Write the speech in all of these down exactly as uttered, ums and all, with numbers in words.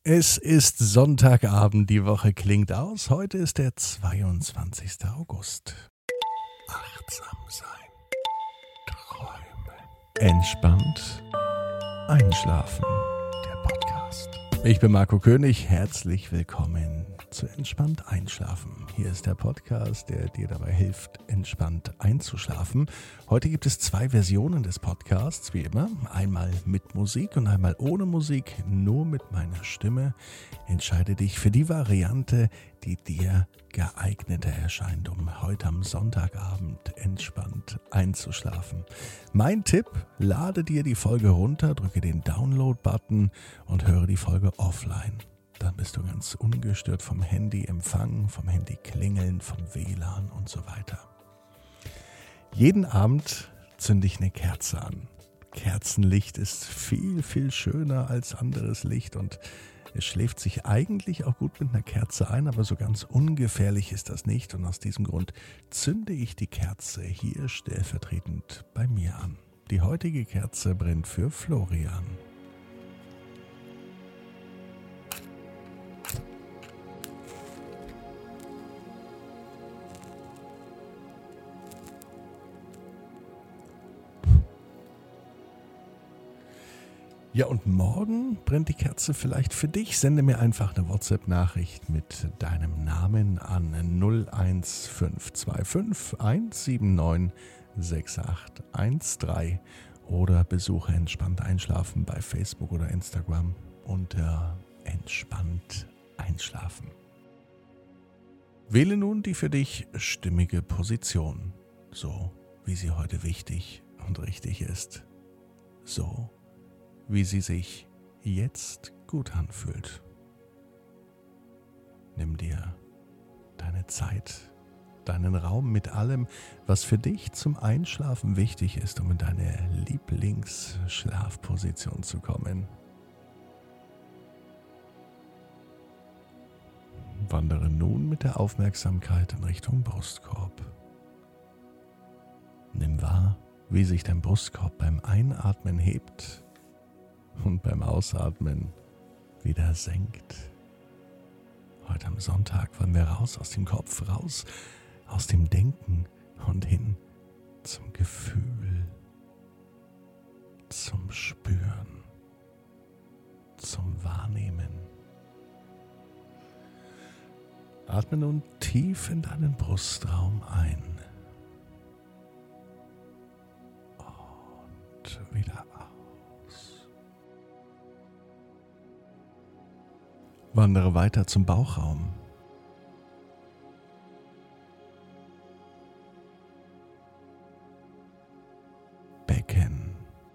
Es ist Sonntagabend, die Woche klingt aus. Heute ist der zweiundzwanzigster August. Achtsam sein, träumen, entspannt einschlafen. Der Podcast. Ich bin Marco König, herzlich willkommen zu Entspannt Einschlafen. Hier ist der Podcast, der dir dabei hilft, entspannt einzuschlafen. Heute gibt es zwei Versionen des Podcasts, wie immer. Einmal mit Musik und einmal ohne Musik, nur mit meiner Stimme. Entscheide dich für die Variante, die dir geeigneter erscheint, um heute am Sonntagabend entspannt einzuschlafen. Mein Tipp: Lade dir die Folge runter, drücke den Download-Button und höre die Folge offline. Dann bist du ganz ungestört vom Handy empfangen, vom Handy klingeln, vom W L A N und so weiter. Jeden Abend zünde ich eine Kerze an. Kerzenlicht ist viel, viel schöner als anderes Licht und es schläft sich eigentlich auch gut mit einer Kerze ein, aber so ganz ungefährlich ist das nicht und aus diesem Grund zünde ich die Kerze hier stellvertretend bei mir an. Die heutige Kerze brennt für Florian. Ja, und morgen brennt die Kerze vielleicht für dich. Sende mir einfach eine WhatsApp-Nachricht mit deinem Namen an null eins fünf zwei fünf eins sieben neun sechs acht eins drei oder besuche Entspannt Einschlafen bei Facebook oder Instagram unter Entspannt Einschlafen. Wähle nun die für dich stimmige Position, so wie sie heute wichtig und richtig ist. So wie sie sich jetzt gut anfühlt. Nimm dir deine Zeit, deinen Raum mit allem, was für dich zum Einschlafen wichtig ist, um in deine Lieblingsschlafposition zu kommen. Wandere nun mit der Aufmerksamkeit in Richtung Brustkorb. Nimm wahr, wie sich dein Brustkorb beim Einatmen hebt und beim Ausatmen wieder senkt. Heute am Sonntag wollen wir raus aus dem Kopf, raus aus dem Denken und hin zum Gefühl, zum Spüren, zum Wahrnehmen. Atme nun tief in deinen Brustraum ein und wieder aus. Wandere weiter zum Bauchraum. Becken.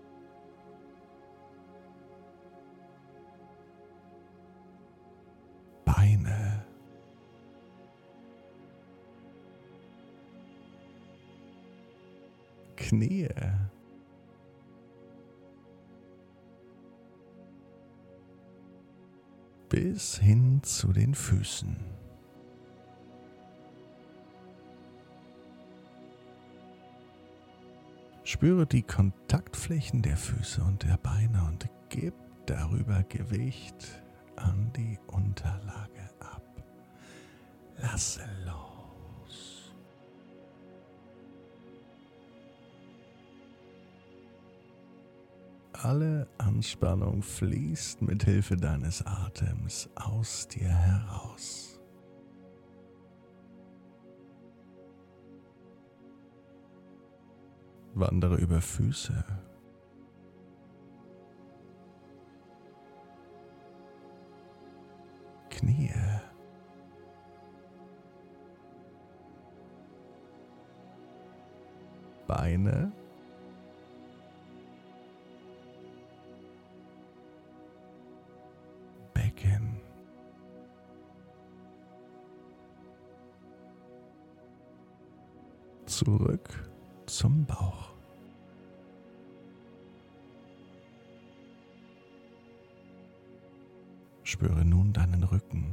Beine. Knie. Bis hin zu den Füßen. Spüre die Kontaktflächen der Füße und der Beine und gib darüber Gewicht an die Unterlage ab. Lasse los. Alle Anspannung fließt mit Hilfe deines Atems aus dir heraus. Wandere über Füße. Knie. Beine. Becken. Zurück zum Bauch. Spüre nun deinen Rücken.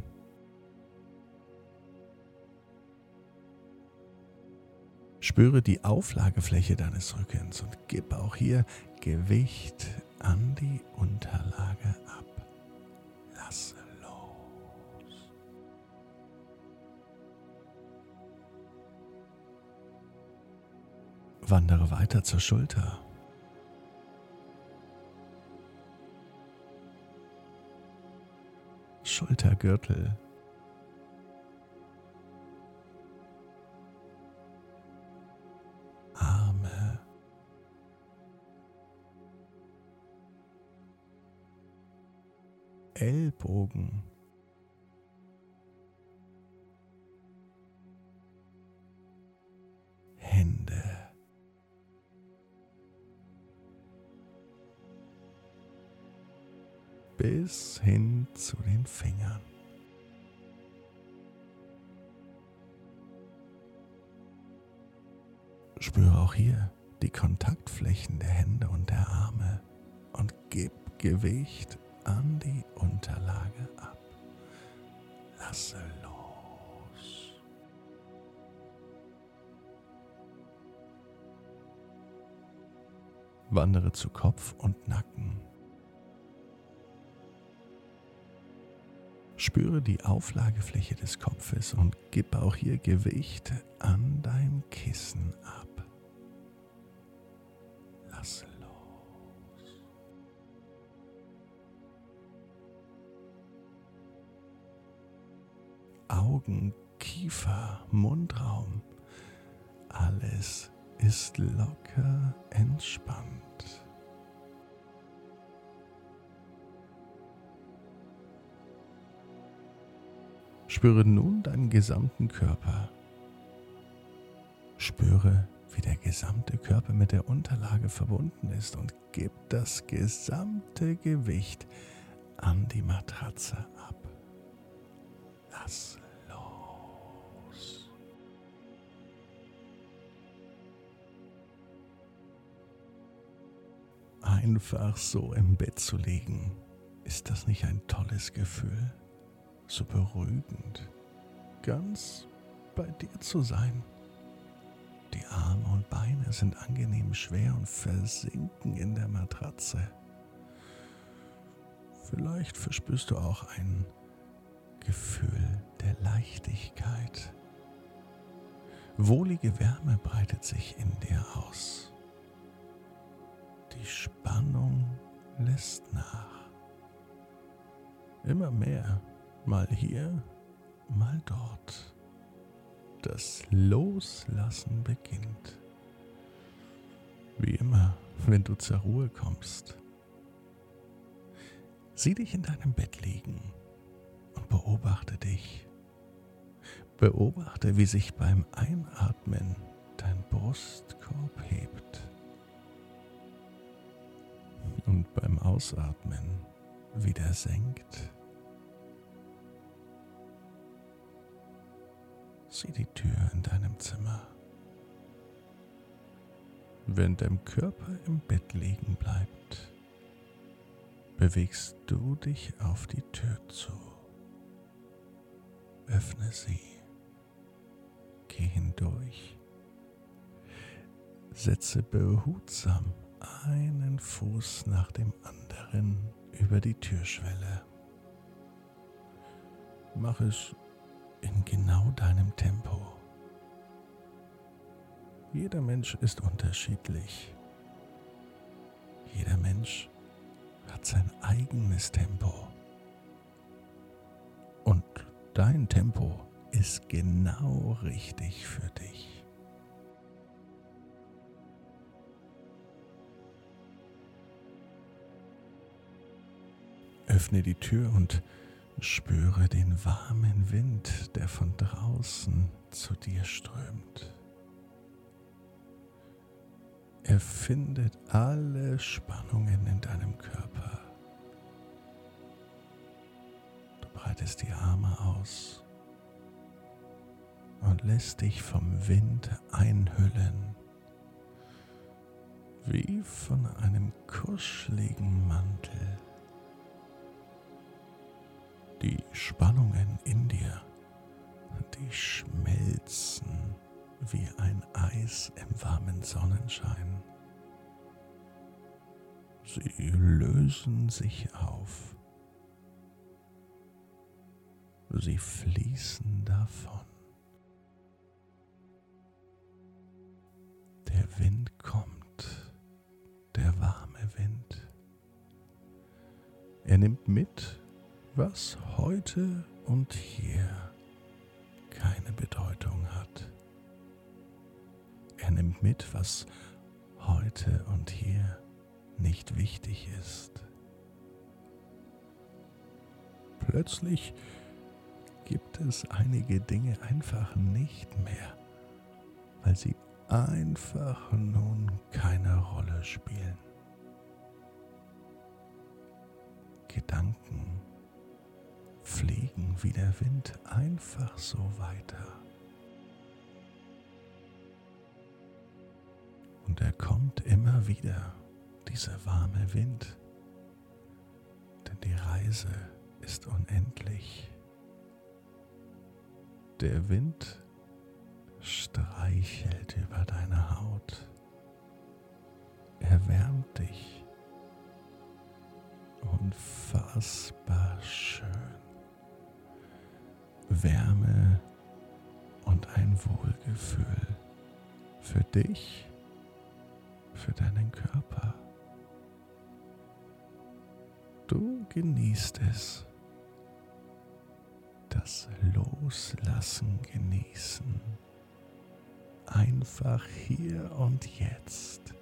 Spüre die Auflagefläche deines Rückens und gib auch hier Gewicht an die Unterlage ab. Lasse Wandere weiter zur Schulter. Schultergürtel. Arme. Ellbogen. Hände. Bis hin zu den Fingern. Spüre auch hier die Kontaktflächen der Hände und der Arme und gib Gewicht an die Unterlage ab. Lasse los. Wandere zu Kopf und Nacken. Spüre die Auflagefläche des Kopfes und gib auch hier Gewicht an dein Kissen ab. Lasse los. Augen, Kiefer, Mundraum. Alles ist locker entspannt. Spüre nun deinen gesamten Körper. Spüre, wie der gesamte Körper mit der Unterlage verbunden ist und gib das gesamte Gewicht an die Matratze ab. Lass los. Einfach so im Bett zu liegen, ist das nicht ein tolles Gefühl? So beruhigend, ganz bei dir zu sein. Die Arme und Beine sind angenehm schwer und versinken in der Matratze. Vielleicht verspürst du auch ein Gefühl der Leichtigkeit. Wohlige Wärme breitet sich in dir aus. Die Spannung lässt nach. Immer mehr. Mal hier, mal dort. Das Loslassen beginnt. Wie immer, wenn du zur Ruhe kommst. Sieh dich in deinem Bett liegen und beobachte dich. Beobachte, wie sich beim Einatmen dein Brustkorb hebt. Und beim Ausatmen wieder senkt. Sieh die Tür in deinem Zimmer. Wenn dein Körper im Bett liegen bleibt, bewegst du dich auf die Tür zu. Öffne sie. Geh hindurch. Setze behutsam einen Fuß nach dem anderen über die Türschwelle. Mach es in genau deinem Tempo. Jeder Mensch ist unterschiedlich. Jeder Mensch hat sein eigenes Tempo. Und dein Tempo ist genau richtig für dich. Öffne die Tür und spüre den warmen Wind, der von draußen zu dir strömt. Er findet alle Spannungen in deinem Körper. Du breitest die Arme aus und lässt dich vom Wind einhüllen, wie von einem kuscheligen Mantel. Die Spannungen in dir, die schmelzen wie ein Eis im warmen Sonnenschein. Sie lösen sich auf. Sie fließen davon. Der Wind kommt, der warme Wind. Er nimmt mit, was heute und hier keine Bedeutung hat. Er nimmt mit, was heute und hier nicht wichtig ist. Plötzlich gibt es einige Dinge einfach nicht mehr, weil sie einfach nun keine Rolle spielen. Gedanken fliegen wie der Wind einfach so weiter. Und er kommt immer wieder, dieser warme Wind, denn die Reise ist unendlich. Der Wind streichelt über deine Haut, er wärmt dich, unfassbar schön. Wärme und ein Wohlgefühl für dich, für deinen Körper. Du genießt es, das Loslassen genießen, einfach hier und jetzt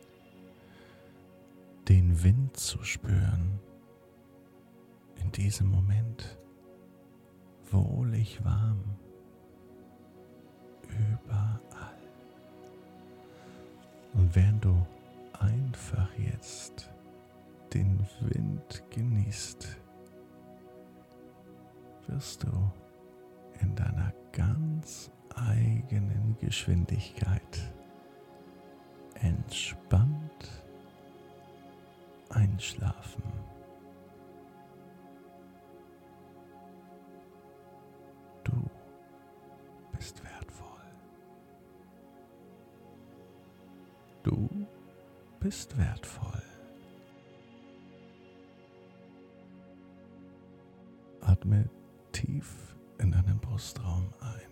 den Wind zu spüren, in diesem Moment wohlig warm, überall. Und während du einfach jetzt den Wind genießt, wirst du in deiner ganz eigenen Geschwindigkeit entspannt einschlafen. Du bist wertvoll. Du bist wertvoll. Atme tief in deinen Brustraum ein.